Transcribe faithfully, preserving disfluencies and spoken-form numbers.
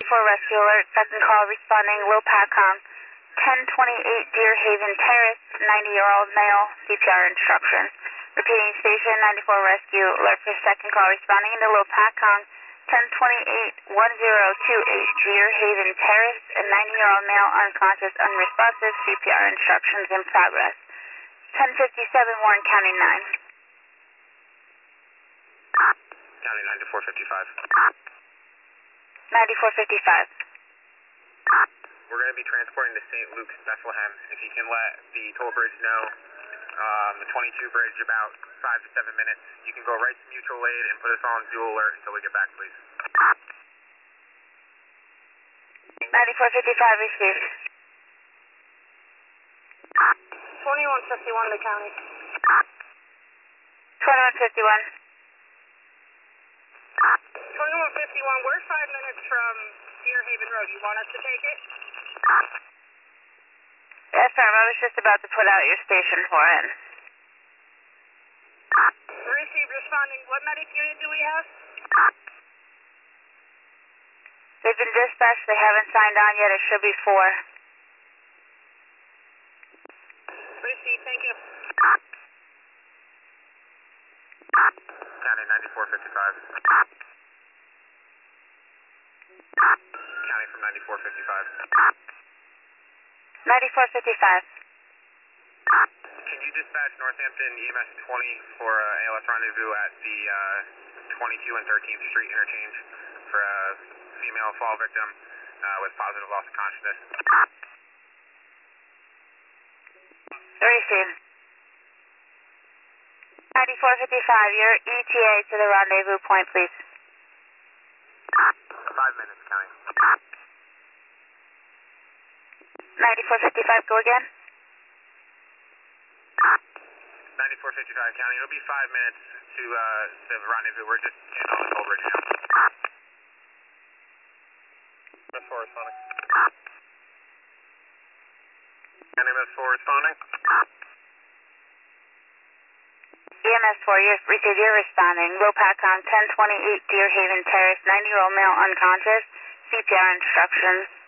for rescue alert, second call responding, low PACOM, ten twenty-eight Deer Haven Terrace, ninety-year-old male, C P R instructions. Repeating station, ninety-four rescue alert for second call responding into low PACOM, ten twenty-eight one zero two eight Deer Haven Terrace, a ninety-year-old male, unconscious, unresponsive, C P R instructions in progress. ten fifty-seven Warren County nine. County ninety-four fifty-five. ninety-four fifty-five. We're going to be transporting to Saint Luke's, Bethlehem. If you can let the toll bridge know, um, the twenty-two bridge, about five to seven minutes. You can go right to mutual aid and put us on dual alert until we get back, please. ninety-four fifty-five received. twenty-one fifty-one to county. twenty-one fifty-one. twenty-one fifty-one, we're five minutes from Deer Haven Road. You want us to take it? Yes, ma'am. I was just about to put out your station for it. Received, responding. What medic unit do we have? They've been dispatched. They haven't signed on yet. It should be four. Received, thank you. County ninety-four fifty-five. County from ninety-four fifty-five. ninety-four fifty-five. Can you dispatch Northampton E M S twenty for uh, A L S rendezvous at the uh, twenty-two and thirteenth Street interchange for a female fall victim uh, with positive loss of consciousness? Received. ninety-four fifty-five, your E T A to the rendezvous point, please. Five minutes, County. ninety-four fifty-five, go again. ninety-four fifty-five, County. It'll be five minutes to uh, the rendezvous. We're just in on the toll bridge now. M S four responding. County M S four responding. E M S four, you're, received, you're responding. Low PACOM, ten twenty-eight Deer Haven Terrace, ninety-year-old male unconscious, C P R instructions.